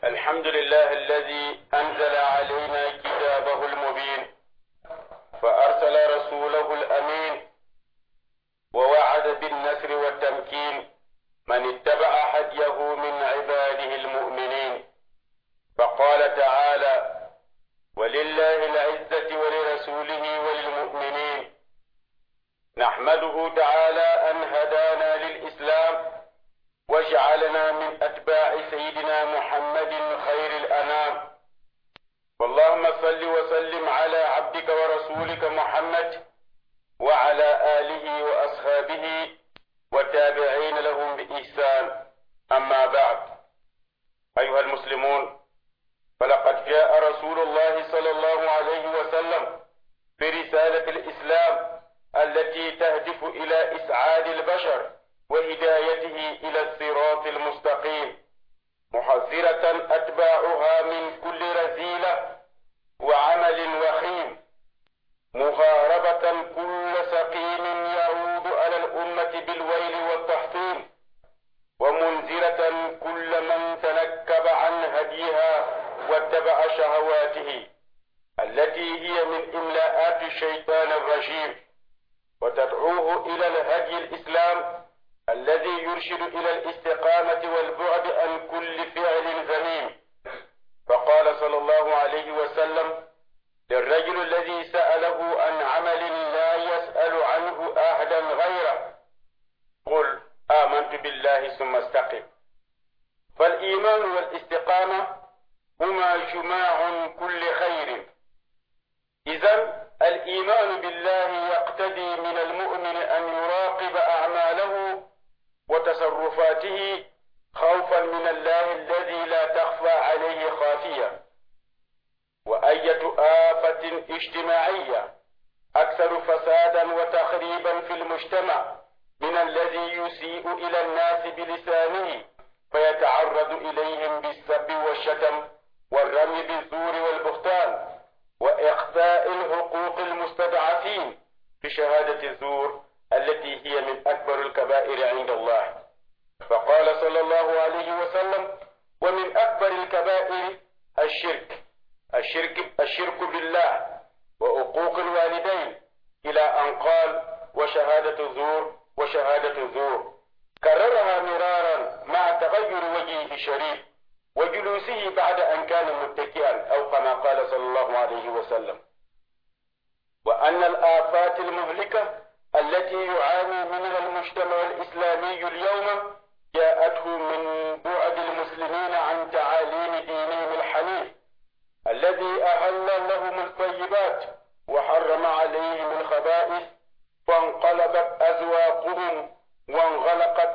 الحمد لله الذي أنزل علينا كتابه المبين فأرسل رسوله الأمين ووعد بالنصر والتمكين من اتبع هديه من عباده المؤمنين. فقال تعالى: ولله العزة ولرسوله وللمؤمنين. نحمده تعالى أن هدانا للإسلام واجعلنا من أتباع سيدنا محمد خير الأنام. واللهم صل وسلم على عبدك ورسولك محمد وعلى آله وأصحابه والتابعين لهم بإحسان. أما بعد، أيها المسلمون، فلقد جاء رسول الله صلى الله عليه وسلم برسالة الإسلام التي تهدف إلى إسعاد البشر وهدايته إلى الصراط المستقيم، محذرة أتباعها من كل رذيلة وعمل وخيم، مغاربة كل سقيم يعود على الأمة بالويل والتحطيم، ومنذرة كل من تنكب عن هديها واتبع شهواته التي هي من إملاءات الشيطان الرجيم، وتدعوه إلى الهدي الإسلام الذي يرشد إلى الاستقامة والبعد عن كل فعل ذميم. فقال صلى الله عليه وسلم للرجل الذي سأله عن عمل لا يسأل عنه أحدا غيره: قل آمنت بالله ثم استقم. فالإيمان والاستقامة هما جماع كل خير. إذن الإيمان بالله يقتضي من المؤمن أن يراقب أعماله وتصرفاته خوفا من الله الذي لا تخفى عليه خافية. وأية آفة اجتماعية أكثر فسادا وتخريبا في المجتمع من الذي يسيء إلى الناس بلسانه فيتعرض إليهم بالسب والشتم والرمي بالزور والبهتان وإخفاء الحقوق المستضعفين بشهادة الزور التي هي من أكبر الكبائر عند الله. فقال صلى الله عليه وسلم: ومن أكبر الكبائر الشرك بالله وعقوق الوالدين، إلى أن قال: وشهادة الزور. كررها مرارا مع تغير وجهه الشريف وجلوسه بعد أن كان متكئا، أو كما قال صلى الله عليه وسلم. وأن الآفات المهلكة التي يعاني منها المجتمع الإسلامي اليوم جاءته من بعد المسلمين عن تعاليم دينهم الحنيف الذي أهل لهم الطيبات وحرم عليهم الخبائث، فانقلبت أذواقهم وانغلقت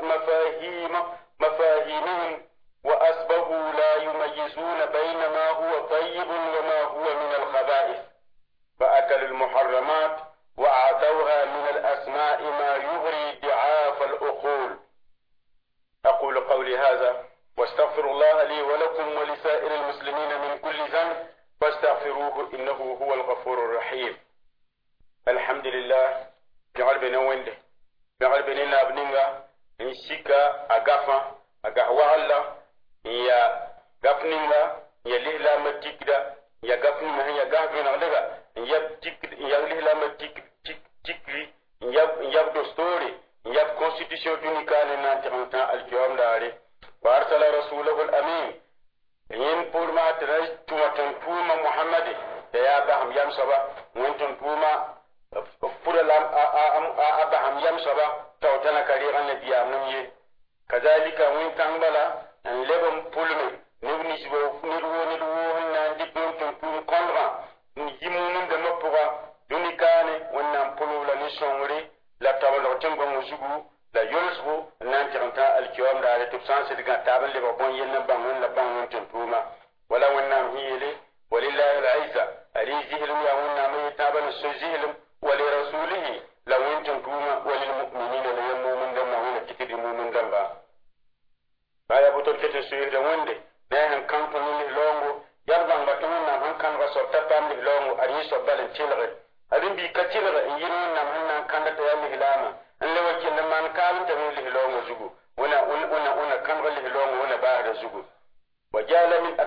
مفاهيمهم وأصبحوا لا يميزون بين ما هو طيب وما هو من الخبائث، فأكلوا المحرمات وأعطوها من الأسماء ما يغري ضعاف العقول. أقول قولي هذا واستغفر الله لي ولكم ولسائر المسلمين من كل ذنب فاستغفروه إنه هو الغفور الرحيم. الحمد لله. جعل بنا وينده جعل بنا أبنينغا نشيكا أغافا أغاوالا يا غافنينغا يا ليلا متيكدا يا غافنينغا يا غافنا لغا يا ليلا متيكري يا دستوري يا كونستيتيوشن تونيكال نانتي الكيوم داري. وأرسل رسوله الأمين ين بورما ترى توما محمد يا أبراهيم يام سبا وانتم بورما فورلام أبراهيم يام سبا توتنا كريغا نبيا مني. كذلك وين تنبلا أن لبم بولمي نبني سبوا نرو ناندي بنتم بوم كونغا نجيمون دمبوا دونيكاني ونام بولولا نسونغري لا تابلو تنبو مزغو la yolsbu nan tiranta alkiwam da ala tubsan sidga tabal le babon yenna bangun la bangun tuntuma wala wannan hiyele walillahi al'izza arizihilum ya wannan mai tabal sujihilum wali rasulihi la wun tuntuma walil mu'minina la yamumun da mawuna kitidi mumun dan ba baya butol kete suyir da wonde na han kampani ni longo yarban batun nan han kan ba sorta pam ni longo ari so balen tilre adin bi katilre yinu nan han kan da yalli hilama an le wakil man kalum ta min lihilongo zugu una kan ga lihilongo una ba da zugu wajala min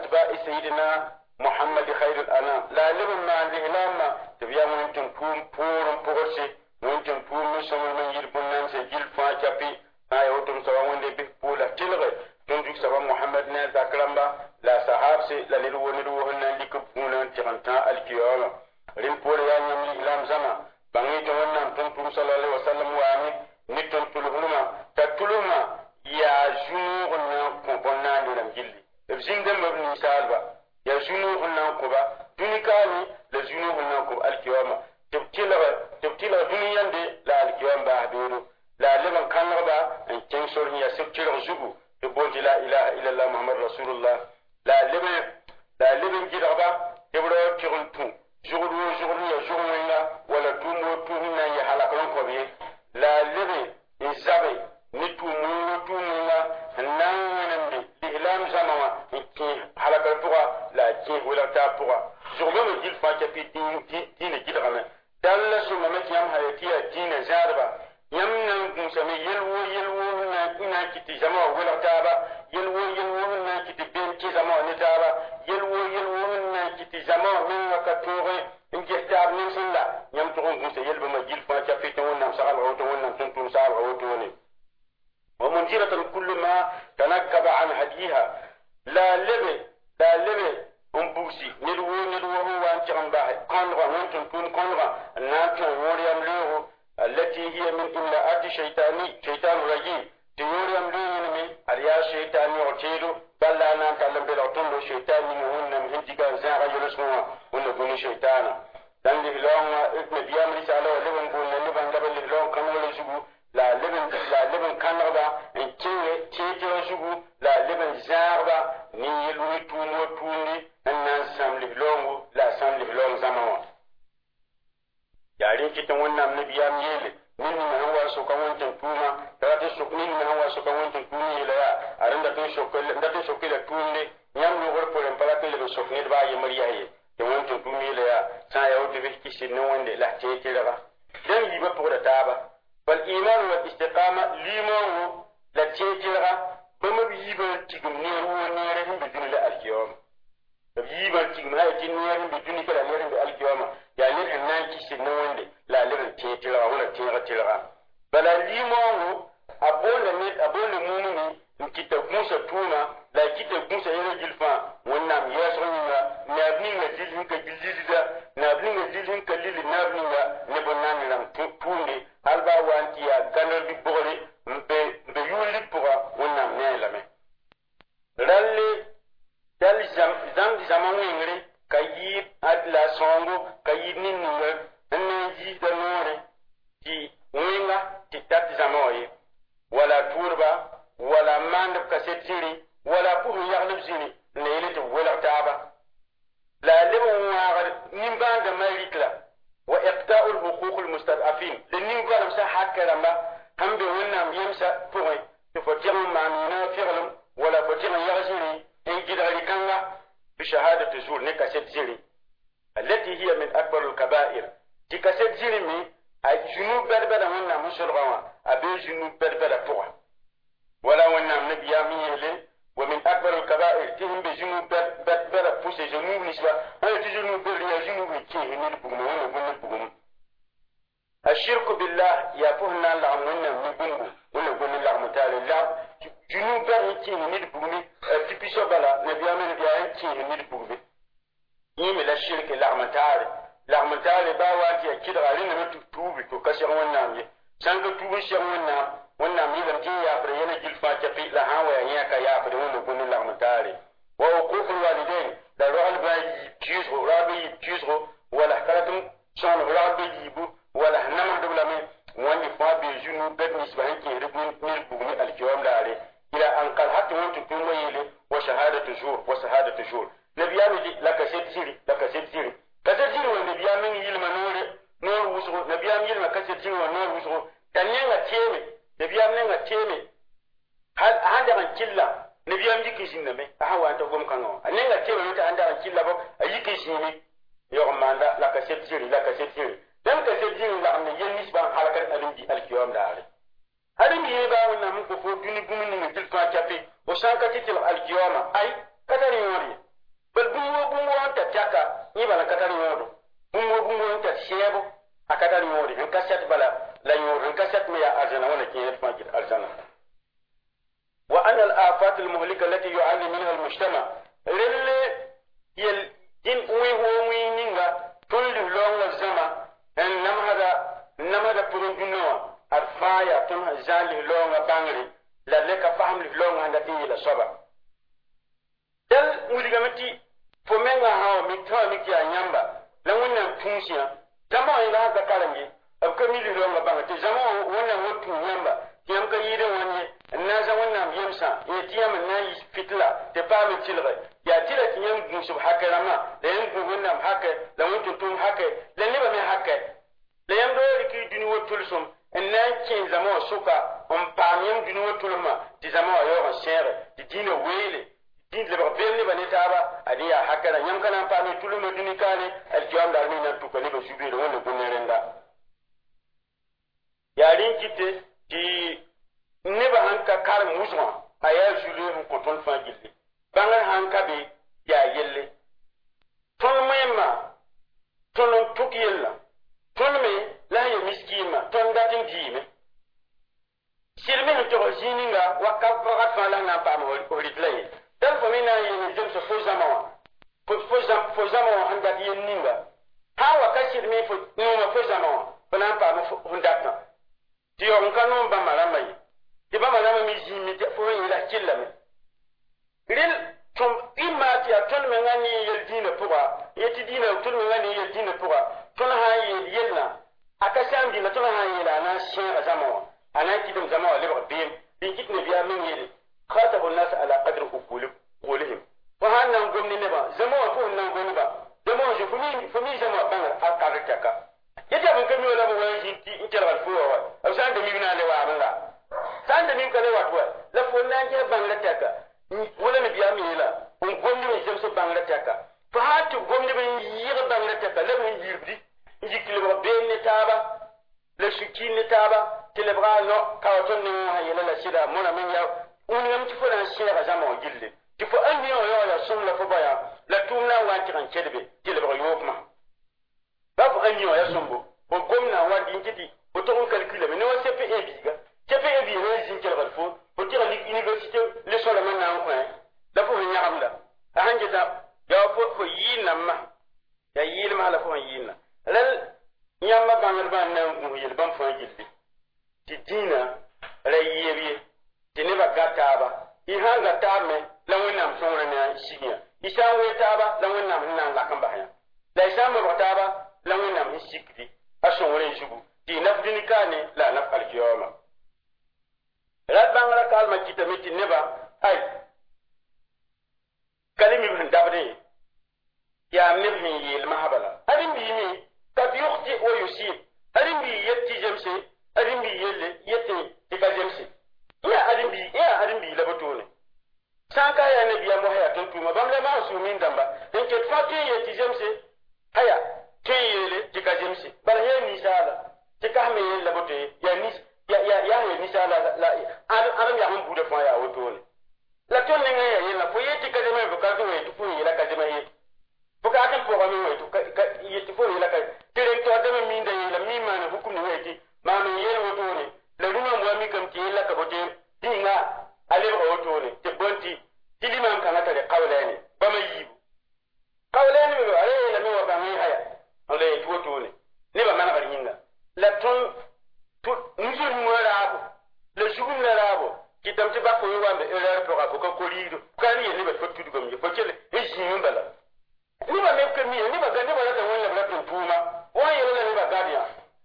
سيدنا محمد خير الأنام لا لبن ما الإعلام تبيا وانتم بورم بورسي وانتم بور مسلم من يربون ناس جيل فاجابي ما يوتم سوا وندي بولا تلغي تنجك سوا محمد ناس أكرمبا لا صحابسي لا للو هنا لكم فونا تغنتا الكيولا رين بور يعني من الإعلام زمان بانجي جوانا تنتم صلى الله عليه وسلم وامي نتم تلهما تتلهما يا جنوغنا كوبونا لنم جلي بزين مبني سالبا يا جنوغنا كوبا دوني كاني لجنوغنا كوب الكيوما تبتلا دنيا دي لا الكيوم بعدورو لا لمن كان ربا ان تنشر هي سبتلا زبو تبوج لا اله الا الله محمد رسول الله لا لمن جربا يبرو كيرنتو جورو ولا تومنا يحلقون كوبي لا لمن يزابي نتومنا نانن الإعلام زموا كي حلقة البقى لا كي ولا تابقى جورو من جيل فاكا في دين جيل غمه دالله سو ممت يام هيتيا دين زاربا يام نسمي يلو نا كتي زما ولا تابا يلو نا كتي بنتي زما نتابا يلو نا كتي زما من وكتوري ان جتاب نسلا يام تكون كنت يلبا ما جيل فاكا في تون سال غوتون تنتم سال غوتون ومنذرة كل ما تنكب عن هديها لا لبي أمبوسي ندوه هو أنت غنباه كونغا وانتم كون كونغا ناتن وريم له التي هي من إملاءات شيطان رجيم تيوريم له من أريا شيطان يعتيرو بل لا نتعلم بلغتون له شيطان من هندقا زاغ يلسموا ونقول شيطانا لأن لهلون إثم ديام رسالة ولبن بولنا لبن لهلون كانوا لزبو لا لبن كانغبا ان تيجي زبو لا لبن زاغبا ني يلوي تومي ان سام لهلون لا سام لهلون زمان يارين كتن wannan nabiyam yele min hawa so kan wancan tuma da ta so min hawa so kan wancan tumi la aranda to so da to so kila tunde nyam no gor polen pala kile so ne ba ye mariya ye to wancan tumi la sa ya wuce bi kisin ne wanda la ce ce daga dan yi ba to da ta ba فالإيمان والاستقامة ليمو لا تيجرا بما بيجيبا تيجم نيرو نيرهم بدون لا الكيوم بيجيبا تيجم هاي تنيرهم بدون كلا نيرهم بالكيوم يعني الناس كيسنون لا لين تيجرا ولا تيجرا بلا ليمو أبون مؤمن كتاب موسى توما لا كتاب موسى يرجل فا ونام يسرنا نابني نجيلهم كجيلدا نابني نجيلهم كليل نابني نبنان لام توندي alba wanti ya ganal bi bore mbe yuli pura wonna melame lalle dal zaman ngire kayi adla songo kayi ninninga nneji da nore ti winga ti tat zamoye wala turba wala mandab kasetiri wala puru yaglib zini neyle to wala taba la lebu wa nimbanga malikla وإقطاع الحقوق المستضعفين لأنه قال مسا حكى لما هم بيقولنا يمسا فوقي تفتير معنينا فعلم ولا فتير يغزيني إن جد غريكنا بشهادة زور نكاسد زيري التي هي من أكبر الكبائر تكاسد زيري مي الجنوب بربدا ونا مشرغوا أبي جنوب بربدا فوق ولا ونا نبي يامي ومن أكبر الكبائر تهم بجنوب بربدا فوق جنوب نسبة هاي تجنوب بريا جنوب كيه نلبغم الشرك بالله يفهنا لعمنا من ونقول لعم تعالى لا جنوب بريتي نلبغم تبيشو بلا نبي أمين بيانتي نلبغم يمي الشرك لعم تعالى باواتي كده علينا نتوبي كسر ونام سانك توبي شر ونام يلم جي يابر ينا جلفا تفي لها وياك يابر ونقول لعم تعالى ووقوف الوالدين لا رغل باي تيزغو رابي تيزغو ولا كرتم شان رابي يبو ولا نمر دبلامي واني فابي جنو بد نسبه كي ربن نلبغني الكيوم داري الى ان قال حتى وانت تقول ويلي وشهاده جور نبيامي لك سيد سيري كسيري ونبيامي يلما نور وسغو نبيامي يلما كسيري ونور وسغو تنينا تيمي هل هذا كلا نبيام يكيسين نمي أهوا أنت قوم كانوا أننا تيمي أنت عندنا كلا بق أيكيسيني يوم ما لا كسيري لم كسيري لا من ينسب عن حركة الدين الكيوم داري هذا يبقى ونا مكفور دني بمن نجيل كاتبي وشانك تيجي الكيوم أي كذا يوري بل bala katari yodo bumo ta shebo akatari yodi en kaset bala la yor en kaset me ya arjana wala ki fa gid arjana wa ana al afat al muhlika allati yu'anni minha al mujtama lil yel in uwi ninga tulli longa zama en namada purun dunno arfaya tun zali longa bangri la leka faham li longa ndati la soba dal mudigamati fo menga hawo mi taw mi kiya nyamba la wannan tunsiya jama ina ga karange ab ka mi li longa banga te jama wannan wotu nyamba tiyam ka yire wonye na za wannan yemsa e tiyam na yi fitla te pa mi tilre ya tila tiyam gun sub hakarama la yin gun wannan haka la wotu tun haka la ne ba mi haka la yam do riki duni wotul sum en na kin zama suka on pamiyam duni wotul ma ti zama yo sere ti dina wele din le ba bel ne ba ne taba adiya hakara yam kana pami tulume duni kane al jam dar ni na tukani ba subire wannan gunnerenda yarin kite ti ne ba hanka kar musma aya jule hun koton fa gilli bangar hanka be ya yelle ton mayma ton tukiyella ton me la ya miskima ton datin dime sirme to jininga wakaf fakat fa la na pa mo oritlay dan fo mina yi jëm so fo zama handa di ninga hawa ka sirme fo no fo zama bana pa mo hundata ti on kanu ba malama yi ti ba malama mi jimi te fo yi la killame ril tom imati aton me ngani yel dina puwa yeti dina ton me ngani yel dina puwa ton ha yelna akasan dina ton ha yela na shin zama ana kidum zama wale ba bim din kitne biya min yele خاطب الناس على قدر قولهم وهنا نقول نبا زمان فون نقول نبا زمان جو فمي زمان بنا أكارتك يجب أن كمل ولا بوين إنت الفوا أو سان دمينا لوا سان دمين كله واتوا لا فون نانجي بانغلتك ولا نبيا ميلا ونقول نبا جمس بانغلتك فهات قوم نبا يير بانغلتك لا من يربي يجي كله بين نتابا لا شكين نتابا تلبرا نو كاوتون نو هيلا لا سيدا مونا من ياو ونيام تفران سيرا زمان جلد تفو أني يا سون لا فبايا لا تومنا وانت كان كذب تلبرا يوكما باب أني يا سونبو وقومنا وادي انتدي وتقول كالكيلا من هو سيبي إبيغا سيبي إبي نازين كالغ الفون وتيرا ليك يونيفرسيتي لسولا من نعمل لا فو هنيا عملا أهنجتا يا فو يينا ما يا ييل ما لا فو يينا لل ياما بانغربان نعمل يلبان فو جلد تدينا لا يبي tineba gataba ihanga tame la wonnam sonra na shinya isawe taba la wonnam nan la kamba ya la isama bataba la wonnam hisikri asonre jugu ti nafdini kane la naf alkiyama rabban rakal makita miti neba ay kalimi bin dabde ya nibni yil mahabala adin bi mi kad yukhti wa yusib adin bi yetti jamse adin bi yelle yetti tika jamse ya adin bi labatone sanka ya nabi ya mohaya tuntuma bamle ma sumin damba den ke fatu ye tijemse haya teyele tika jemse bar he ni sala tika me ye labote ya ni ya he ni sala la adam ya hum bude fa ya wotone la tonne ngaya ye la fo ye tika jeme ko ka we tu fu ye la ka jeme ye fo ka tan po mi we tu ye tu fu ye la ka tere to adam mi nda ye la mi ma na hukum ni we ti ma me ye wotone la ruma mo mi kam ti la ka bote dinga ale wotone te bonti tilimam kana tare qawlani bama yibu qawlani mi ale la mi wa bama haya ale wotone ni ba mana baringa la ton tu nuzul mo rabo le shugum la rabo kitam ti ba ko wambe ele ko ko ko lido kani ye ni ba fotu dugam ye fokele e jinu bala ni ba me ko mi ni ba gande wala ta wala bla tuma wa ye la ni ba gadia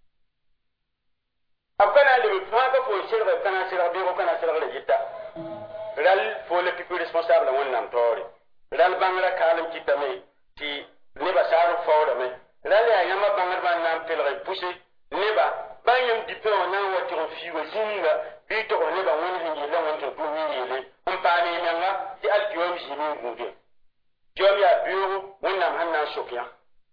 abkana le fa ka ko shirba kana shirba be ko kana shirba le jitta ral fo le pipi responsable wonnam tori ral bangra kalam kitame ti ne ba saru fawda me ral ya yama bangar ban nam pelre pousse ne ba banyam dipe on na wati on fiwo zinga bi to ne ba woni hingi la won to du ni le on pa ni nyanga ti al jom jimi ngude jom ya biyo wonnam hanna shokya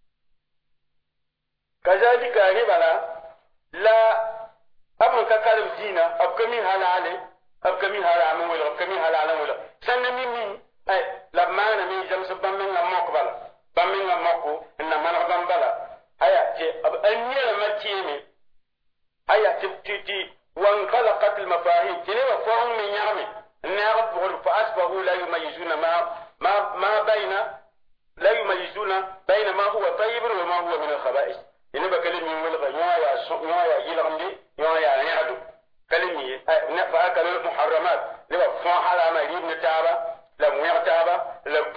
kazalika ne bala la abun ka karim dina abkami halale abkami haram wala abkami halala wala sanna mimi ay la mana mi jam sabam min la mok bala bam min la moko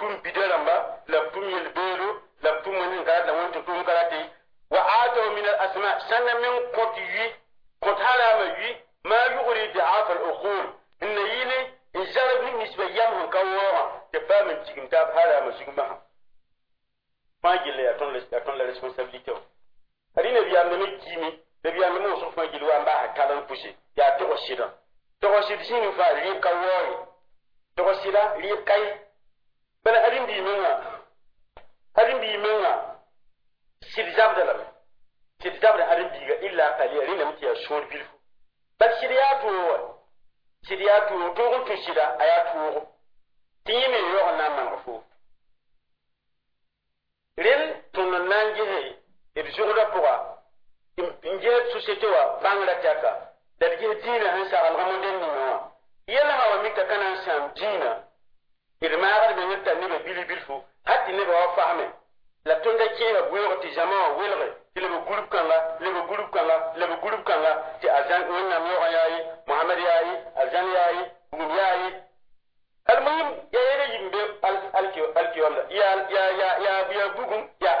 tum bidaramba la tum yel belo la tum min ga la won tum karate wa atu min al asma sanna min qati qad hala wi ma yughri da'af al uqul inna yini injarab min nisba yam kawa te ba min cikin ta hala ma sigma fa gile aton la responsabilité adina biyam ne kimi de biyam mo so fa gilu amba ha talan pushi ya to shida to shida shin fa ri kawo to shida ri kai bana adin bi menga sid zabdala adin bi ga illa qali rina mutiya shon bilfu bal shidiyatu to guntu shida ayatu timi yo na manfo rel ton nangi et jour pour inje société wa bangla taka dalge dina han sa alhamoden ni no yela hawa mika kana sam dina irma ga be ngata ni be bilfu hatti ne ba fahme la tonda ke ga goyo ti jama welre le groupe kanga ti azan wonna mo yayi muhammad yayi azan yayi bugum yayi almuhim ya yere yimbe alki wala ya bugum ya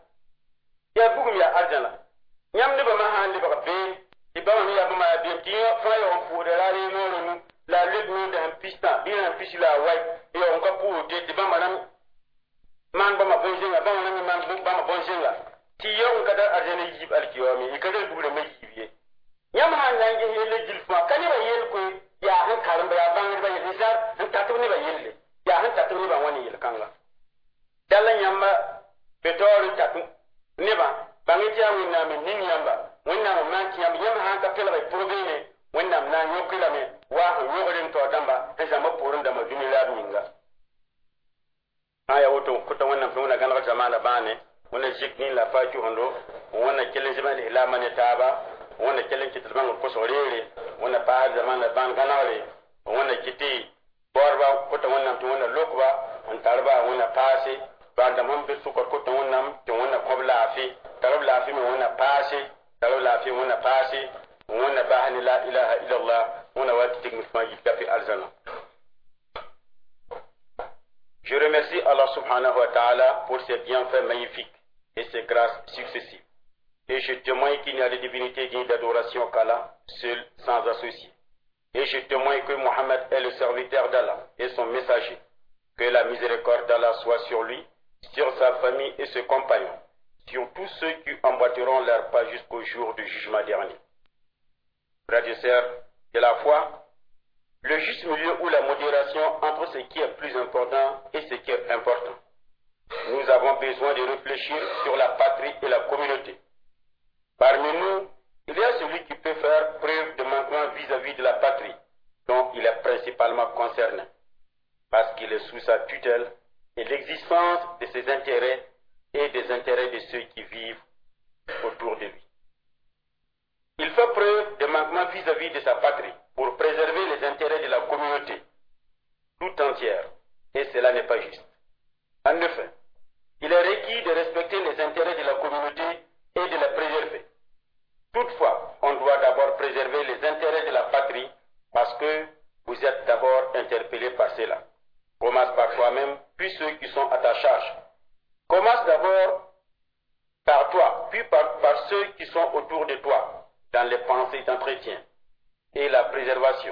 arjana nyam ne ba ma hande ba be ti ba mi ya ba ma be ti fa yo fu de la ri no la le no de pista bi na pisila wai yo on ka pu ti ba manam man ba ma bonjenga ba manam man ba ma bonjenga ti yo on ka da arjana yib alkiwami ikadal dure mai yibiye nyam ha nange hele jilfa kani ba yel ko ya han karam ba ya bangir ba yisar han tatuni ba yelle ya han tatuni ba wani yel kanga dalan yamba betori tatu neba bangiti ya winna min nin yamba winna mo manti yamba yamba han ka pela ba probene winna na nyokila me wa ho yogorin to damba ta jama porun da maduni la minga aya woto kuta wannan fi wannan ganar zamana bane wannan jikni la faki hondo wannan kelin zaman ila man taba wannan kelin kitilban ko sorere wannan pa zaman ban ganare wannan kiti borba kuta wannan to wannan lokba an tarba wannan pase ba da man bi su ko kuta wannan to wannan qabla fi tarabla fi wannan pase tarabla fi wannan pase wannan bahani la ilaha illa allah wannan wati tikma fi alzana. Je remercie Allah subhanahu wa ta'ala pour ses bienfaits magnifiques et ses grâces successives. Et je témoigne qu'il n'y a de divinité digne d'adoration qu'Allah, seul, sans associé. Et je témoigne que Mohammed est le serviteur d'Allah et son messager. Que la miséricorde d'Allah soit sur lui, sur sa famille et ses compagnons, sur tous ceux qui emboîteront leur pas jusqu'au jour du jugement dernier. Frères et sœurs de la foi, le juste milieu ou la modération entre ce qui est plus important et ce qui est important. Nous avons besoin de réfléchir sur la patrie et la communauté. Parmi nous, il y a celui qui peut faire preuve de manquement vis-à-vis de la patrie, dont il est principalement concerné, parce qu'il est sous sa tutelle et l'existence de ses intérêts et des intérêts de ceux qui vivent autour de lui. Il fait preuve de manquement vis-à-vis de sa patrie pour préserver les intérêts de la communauté tout entière, et cela n'est pas juste. En effet, il est requis de respecter les intérêts de la communauté et de les préserver. Toutefois, on doit d'abord préserver les intérêts de la patrie parce que vous êtes d'abord interpellés par cela. Commence par toi-même, puis ceux qui sont à ta charge. Commence d'abord par toi, puis par ceux qui sont autour de toi, dans les pensées d'entretien et la préservation.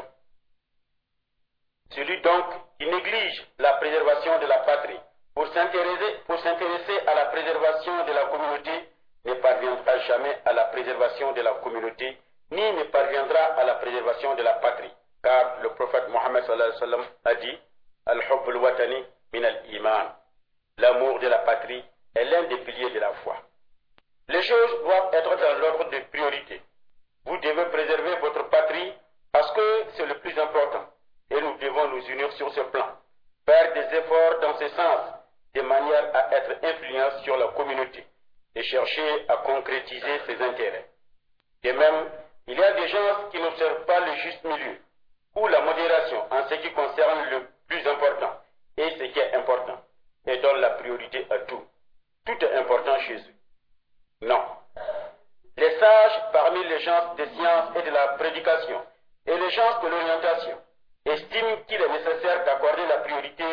Celui donc qui néglige la préservation de la patrie pour s'intéresser à la préservation de la communauté ne parviendra jamais à la préservation de la communauté, ni ne parviendra à la préservation de la patrie. Car le prophète Mohammed sallallahu alayhi wa sallam a dit Al-Hubb al-Watani min al-Iman. L'amour de la patrie est l'un des piliers de la foi. Les choses doivent être dans l'ordre de priorité. Vous devez préserver votre patrie parce que c'est le plus important. Et nous devons nous unir sur ce plan. Faire des efforts dans ce sens, de manière à être influents sur la communauté et chercher à concrétiser ses intérêts. De même, il y a des gens qui n'observent pas le juste milieu ou la modération en ce qui concerne le plus important et ce qui est important et donnent la priorité à tout. Tout est important chez eux. Non. Les sages parmi les gens des sciences et de la prédication et les gens de l'orientation estiment qu'il est nécessaire d'accorder la priorité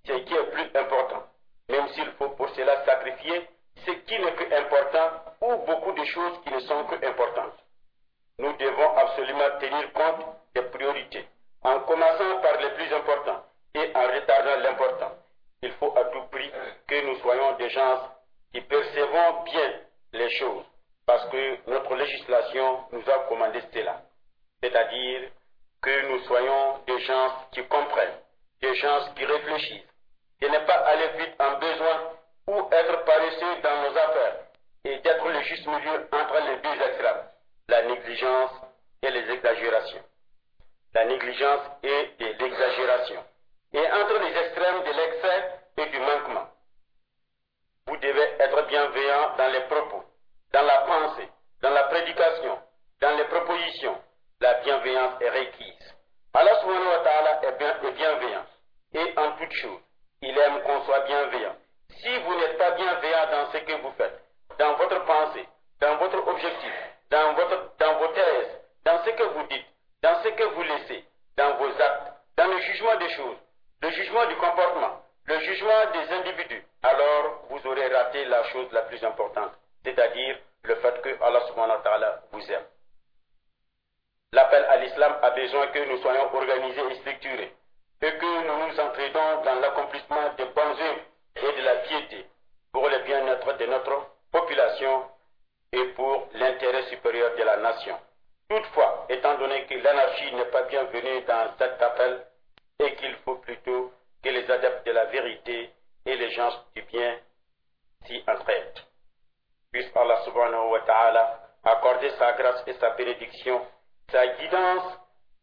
ce qui est plus important, même s'il faut pour cela sacrifier ce qui n'est que important ou beaucoup de choses qui ne sont que importantes. Nous devons absolument tenir compte des priorités, en commençant par les plus importants et en retardant l'important. Il faut à tout prix que nous soyons des gens qui percevons bien les choses, parce que notre législation nous a commandé cela. C'est-à-dire que nous soyons des gens qui comprennent, des gens qui réfléchissent, de ne pas aller vite en besoin ou être paresseux dans nos affaires, et d'être le juste milieu entre les deux extrêmes, la négligence et les exagérations. La négligence et de l'exagération. Et entre les extrêmes de l'excès et du manquement. Vous devez être bienveillant dans les propos, dans la pensée, dans la prédication, dans les propositions. La bienveillance est requise. Allah subhanahu wa ta'ala est bienveillant. Et en toute chose, il aime qu'on soit bienveillant. Si vous n'êtes pas bienveillant dans ce que vous faites, dans votre pensée, dans votre objectif, dans vos thèses, dans ce que vous dites, dans ce que vous laissez, dans vos actes, dans le jugement des choses, le jugement du comportement, le jugement des individus, alors vous aurez raté la chose la plus importante, c'est-à-dire le fait que Allah subhanahu wa ta'ala vous aime. L'appel à l'islam a besoin que nous soyons organisés et structurés, et que nous nous entraînons dans l'accomplissement des bonnes œuvres et de la piété pour le bien-être de notre population et pour l'intérêt supérieur de la nation. Toutefois, étant donné que l'anarchie n'est pas bienvenue dans cet appel et qu'il faut plutôt que les adeptes de la vérité et les gens du bien s'y entraident. Puisse Allah subhanahu wa ta'ala accorder sa grâce et sa bénédiction, sa guidance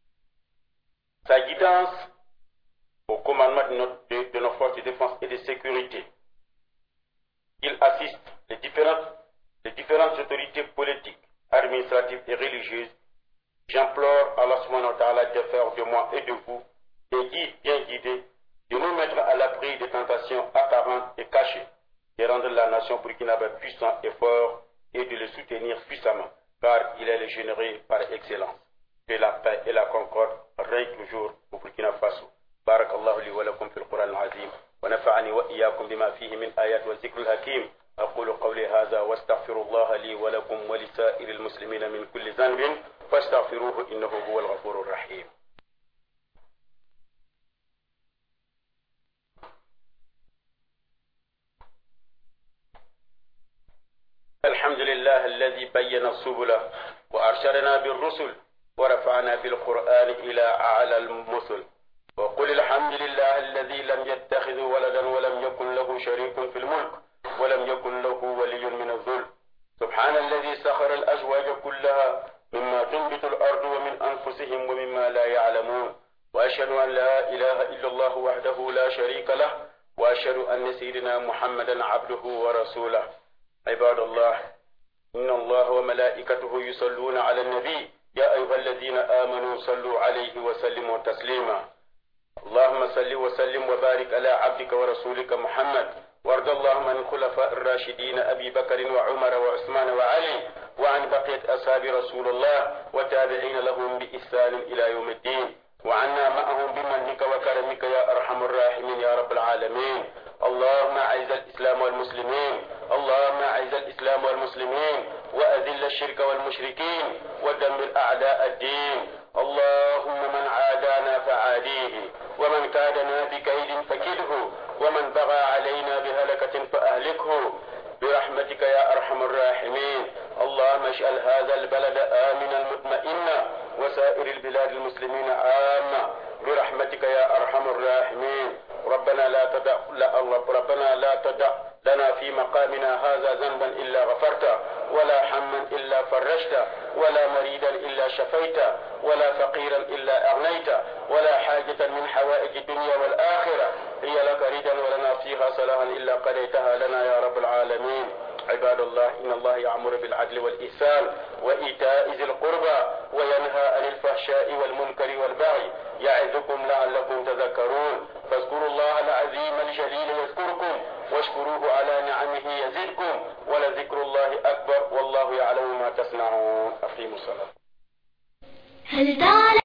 au commandement de nos forces de défense et de sécurité. Il assiste les différentes autorités politiques, administratives et religieuses. J'implore Allah subhanahu wa ta'ala de faire de moi et de vous des guides bien guidés, de nous mettre à l'abri des tentations apparentes et cachées, de rendre la nation burkinabé puissant et fort et de le soutenir puissamment, car il est le généreux par excellence. Que la paix et la concorde règnent toujours au Burkina Faso. Barakallahu li wa lakum fil Qur'an al-Azim wa nafa'ani wa iyyakum bima fihi min ayat wa dhikr al-hakim. أقول قولي هذا واستغفر الله لي ولكم ولسائر المسلمين من كل ذنب فاستغفروه إنه هو الغفور الرحيم. الحمد لله الذي بين السبل وأرشدنا بالرسل ورفعنا بالقرآن إلى أعلى المثل. وقل الحمد لله الذي لم يتخذ ولدا ولم يكن له شريك في الملك ولم يكن له ولي من الذل. سبحان الذي سخر الأزواج كلها مما تنبت الأرض ومن أنفسهم ومما لا يعلمون. وأشهد أن لا إله إلا الله وحده لا شريك له وأشهد أن سيدنا محمدا عبده ورسوله. عباد الله، إن الله وملائكته يصلون على النبي يا أيها الذين آمنوا صلوا عليه وسلموا تسليما. اللهم صل وسلم وبارك على عبدك ورسولك محمد، وارض اللهم عن الخلفاء الراشدين أبي بكر وعمر وعثمان وعلي وعن بقية أصحاب رسول الله وتابعين لهم بإحسان إلى يوم الدين، وعنا معهم بمنك وكرمك يا أرحم الراحمين يا رب العالمين. اللهم أعز الإسلام والمسلمين، اللهم أعز الإسلام والمسلمين وأذل الشرك والمشركين ودمر أعداء الدين. اللهم من عادانا فعاديه ومن كادنا بكيد فكده ومن بغى علينا بهلكة فأهلكه برحمتك يا أرحم الراحمين. اللهم اجعل هذا البلد آمنا مطمئنا وسائر البلاد المسلمين عامة برحمتك يا أرحم الراحمين. ربنا لا تدع لنا في مقامنا هذا ذنبا إلا غفرته ولا هما إلا فرجته ولا مريدا إلا شفيته ولا فقيرا إلا أغنيته ولا حاجة من حوائج الدنيا والآخرة هي لك ردا ولنا فيها صلاحا إلا قضيتها لنا يا رب العالمين. عباد الله، إن الله يأمر بالعدل والإحسان وإيتاء ذي القربى وينهى عن الفحشاء والمنكر والبغي يعظكم لعلكم تذكرون. فاذكروا الله العظيم الجليل يذكركم واشكروه على نعمه يزدكم ولذكر الله أكبر والله يعلم ما تصنعون. أقيموا الصلاة.